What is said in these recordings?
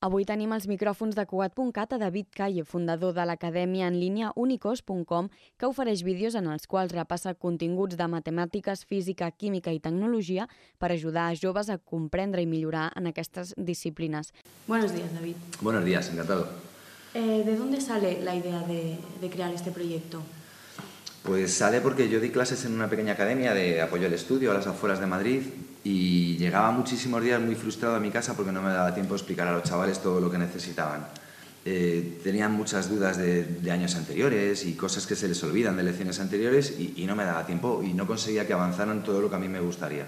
Avui tenim els micròfons de Cugat.cat a David Calle, fundador de l'acadèmia en línia unicos.com, que ofereix vídeos en els quals repassa continguts de matemàtiques, física, química i tecnologia per ajudar a joves a comprendre i millorar en aquestes disciplines. Buenos días, David. Buenos días, encantado. ¿De dónde sale la idea de crear este proyecto? Pues sale porque yo di clases en una pequeña academia de apoyo al estudio a las afueras de Madrid y llegaba muchísimos días muy frustrado a mi casa porque no me daba tiempo de explicar a los chavales todo lo que necesitaban. Tenían muchas dudas de años anteriores y cosas que se les olvidan de lecciones anteriores y no me daba tiempo y no conseguía que avanzaran todo lo que a mí me gustaría.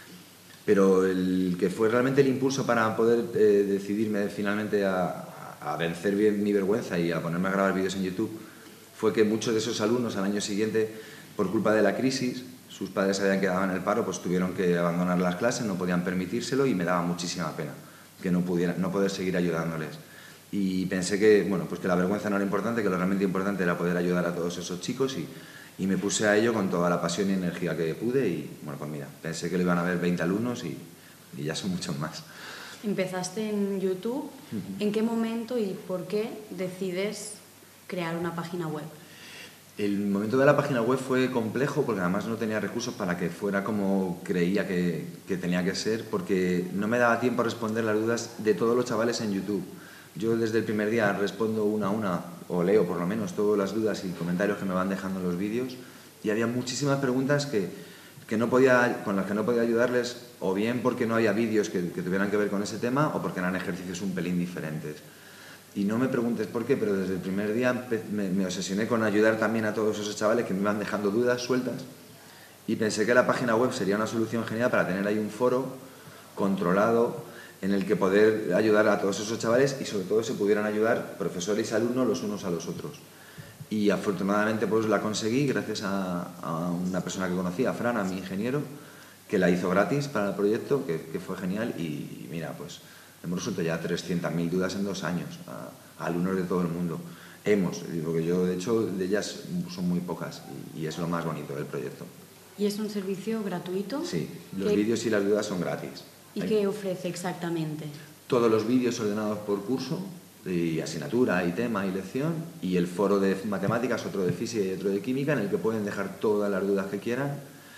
Pero el que fue realmente el impulso para poder decidirme finalmente a vencer bien mi vergüenza y a ponerme a grabar vídeos en YouTube fue que muchos de esos alumnos al año siguiente, por culpa de la crisis, sus padres habían quedado en el paro, pues tuvieron que abandonar las clases, no podían permitírselo y me daba muchísima pena que no poder seguir ayudándoles. Y pensé que, bueno, pues que la vergüenza no era importante, que lo realmente importante era poder ayudar a todos esos chicos y me puse a ello con toda la pasión y energía que pude y, bueno, pues mira, pensé que lo iban a ver 20 alumnos y ya son muchos más. Empezaste en YouTube. ¿En qué momento y por qué decides crear una página web? El momento de la página web fue complejo porque además no tenía recursos para que fuera como creía que tenía que ser, porque no me daba tiempo a responder las dudas de todos los chavales en YouTube. Yo desde el primer día respondo una a una, o leo por lo menos todas las dudas y comentarios que me van dejando en los vídeos, y había muchísimas preguntas con las que no podía ayudarles, o bien porque no había vídeos que tuvieran que ver con ese tema, o porque eran ejercicios un pelín diferentes. Y no me preguntes por qué, pero desde el primer día me obsesioné con ayudar también a todos esos chavales que me iban dejando dudas sueltas y pensé que la página web sería una solución genial para tener ahí un foro controlado en el que poder ayudar a todos esos chavales y sobre todo se pudieran ayudar profesores y alumnos los unos a los otros. Y afortunadamente pues la conseguí gracias a una persona que conocí, a Fran, a mi ingeniero, que la hizo gratis para el proyecto, que fue genial y mira, pues hemos resuelto ya 300.000 dudas en 2 años a alumnos de todo el mundo. Porque yo de hecho de ellas son muy pocas y es lo más bonito del proyecto. ¿Y es un servicio gratuito? Sí, los vídeos y las dudas son gratis. ¿Y qué ofrece exactamente? Todos los vídeos ordenados por curso, y asignatura, y tema, y lección, y el foro de matemáticas, otro de física y otro de química, en el que pueden dejar todas las dudas que quieran,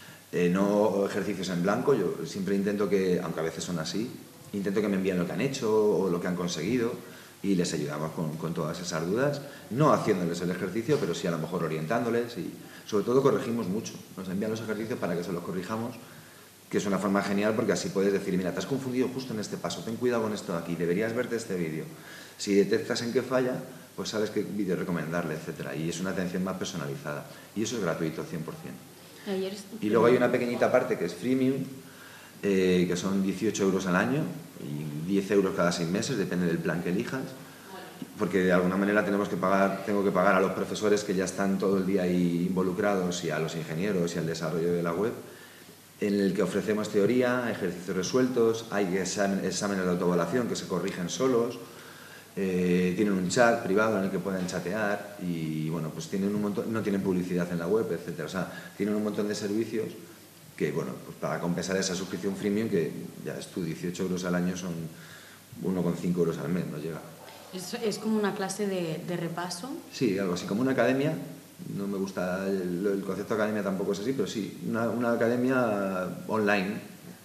no ejercicios en blanco. Yo siempre intento que, aunque a veces son así, intento que me envíen lo que han hecho o lo que han conseguido y les ayudamos con todas esas dudas, no haciéndoles el ejercicio, pero sí a lo mejor orientándoles y sobre todo corregimos mucho. Nos envían los ejercicios para que se los corrijamos, que es una forma genial porque así puedes decir, mira, te has confundido justo en este paso, ten cuidado con esto de aquí, deberías verte este vídeo. Si detectas en qué falla, pues sabes qué vídeo recomendarle, etc. Y es una atención más personalizada. Y eso es gratuito, 100%. Y luego hay una pequeñita parte que es freemium, que son 18 euros al año y 10 euros cada 6 meses, depende del plan que elijas, porque de alguna manera tengo que pagar a los profesores que ya están todo el día ahí involucrados y a los ingenieros y al desarrollo de la web, en el que ofrecemos teoría, ejercicios resueltos, hay exámenes de autoevaluación que se corrigen solos, tienen un chat privado en el que pueden chatear y bueno, pues tienen un montón, no tienen publicidad en la web, etcétera. O sea, tienen un montón de servicios que, bueno, pues para compensar esa suscripción freemium, que ya es tú, 18 euros al año son 1,5 euros al mes, no llega. ¿Es como una clase de repaso? Sí, algo así, como una academia. No me gusta el concepto de academia, tampoco es así, pero sí, una academia online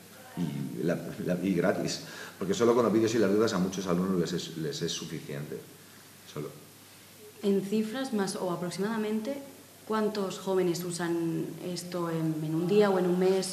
y gratis, porque solo con los vídeos y las dudas a muchos alumnos les es suficiente. Solo. En cifras más o aproximadamente, ¿cuántos jóvenes usan esto en un día o en un mes?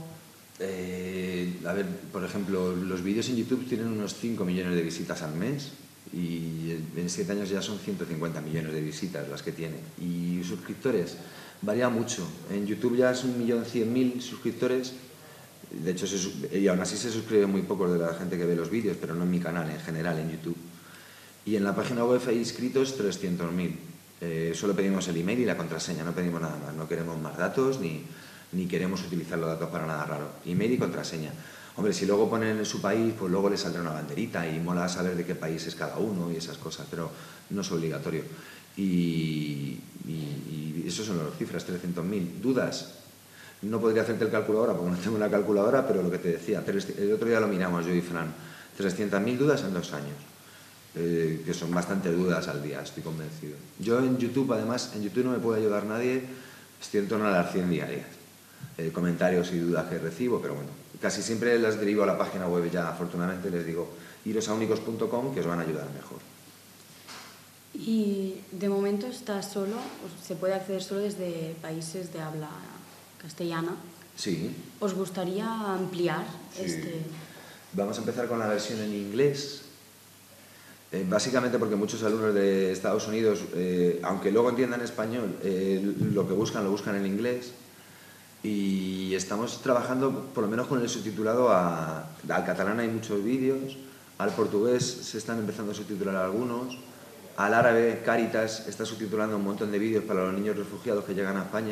A ver, por ejemplo, los vídeos en YouTube tienen unos 5 millones de visitas al mes y en 7 años ya son 150 millones de visitas las que tienen. Y suscriptores, varía mucho. En YouTube ya es 1.100.000 suscriptores. De hecho, y aún así se suscriben muy pocos de la gente que ve los vídeos, pero no en mi canal, en general, en YouTube. Y en la página web hay inscritos 300.000. Solo pedimos el email y la contraseña, no pedimos nada más. No queremos más datos ni queremos utilizar los datos para nada raro. Email y contraseña. Hombre, si luego ponen en su país, pues luego les saldrá una banderita y mola saber de qué país es cada uno y esas cosas, pero no es obligatorio. Y eso son las cifras, 300.000. ¿Dudas? No podría hacerte el cálculo ahora porque no tengo una calculadora, pero lo que te decía, el otro día lo miramos yo y Fran, 300.000 dudas en 2 años. que son bastante dudas al día, estoy convencido. Yo en YouTube, además, en YouTube no me puede ayudar nadie, estoy en torno a las 100 diarias. Comentarios y dudas que recibo, pero bueno, casi siempre las derivo a la página web ya, afortunadamente les digo, iros a unicos.com que os van a ayudar mejor. Y de momento está solo, se puede acceder solo desde países de habla castellana. Sí. ¿Os gustaría ampliar Sí. Vamos a empezar con la versión en inglés, básicamente porque muchos alumnos de Estados Unidos, aunque luego entiendan español, lo buscan en inglés, y estamos trabajando por lo menos con el subtitulado al catalán. Hay muchos vídeos, al portugués se están empezando a subtitular algunos, al árabe Cáritas está subtitulando un montón de vídeos para los niños refugiados que llegan a España,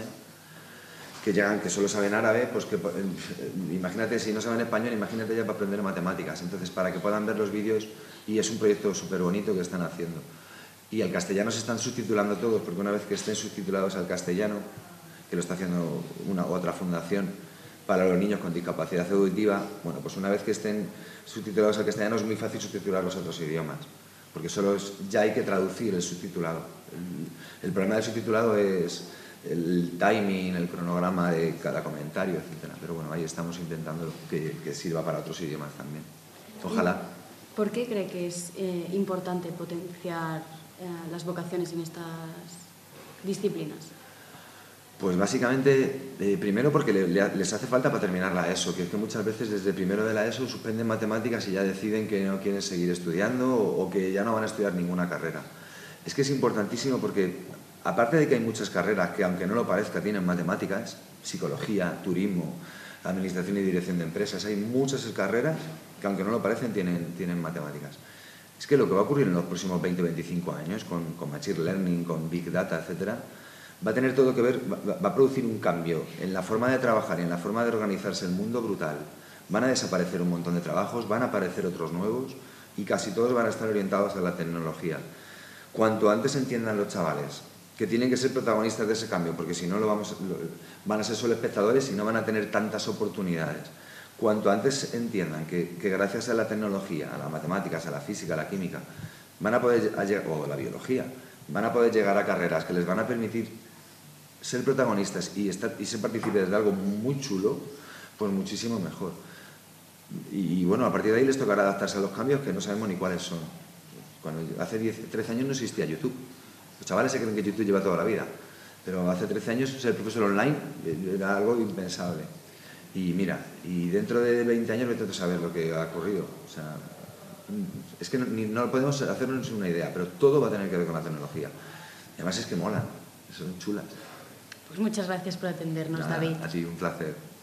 que solo saben árabe, pues que imagínate, si no saben español, imagínate ya para aprender matemáticas. Entonces, para que puedan ver los vídeos, y es un proyecto súper bonito que están haciendo. Y al castellano se están subtitulando todos, porque una vez que estén subtitulados al castellano, que lo está haciendo una u otra fundación para los niños con discapacidad auditiva, bueno, pues una vez que estén subtitulados al castellano es muy fácil subtitular los otros idiomas, porque ya hay que traducir el subtitulado. El problema del subtitulado es el timing, el cronograma de cada comentario, etc. Pero bueno, ahí estamos intentando que sirva para otros idiomas también. Ojalá. ¿Por qué cree que es importante potenciar las vocaciones en estas disciplinas? Pues básicamente, primero porque les hace falta para terminar la ESO, que es que muchas veces desde primero de la ESO suspenden matemáticas y ya deciden que no quieren seguir estudiando o que ya no van a estudiar ninguna carrera. Es que es importantísimo porque, aparte de que hay muchas carreras que, aunque no lo parezca, tienen matemáticas, psicología, turismo, administración y dirección de empresas, hay muchas carreras que, aunque no lo parecen, tienen matemáticas. Es que lo que va a ocurrir en los próximos 20-25 años con Machine Learning, con Big Data, etcétera, va a tener todo que ver, va a producir un cambio en la forma de trabajar y en la forma de organizarse el mundo brutal. Van a desaparecer un montón de trabajos, van a aparecer otros nuevos y casi todos van a estar orientados a la tecnología. Cuanto antes entiendan los chavales que tienen que ser protagonistas de ese cambio, porque si no van a ser solo espectadores y no van a tener tantas oportunidades. Cuanto antes entiendan que gracias a la tecnología, a las matemáticas, a la física, a la química, van a poder o a la biología, van a poder llegar a carreras que les van a permitir ser protagonistas y ser partícipes de algo muy chulo, pues muchísimo mejor. Y bueno, a partir de ahí les tocará adaptarse a los cambios que no sabemos ni cuáles son. Cuando hace 13 años no existía YouTube. Los chavales se creen que YouTube lleva toda la vida, pero hace 13 años ser profesor online era algo impensable. Y mira, y dentro de 20 años vete a saber lo que ha ocurrido. O sea, es que no podemos hacernos una idea, pero todo va a tener que ver con la tecnología. Y además es que molan, son chulas. Pues muchas gracias por atendernos, David. Ha sido un placer.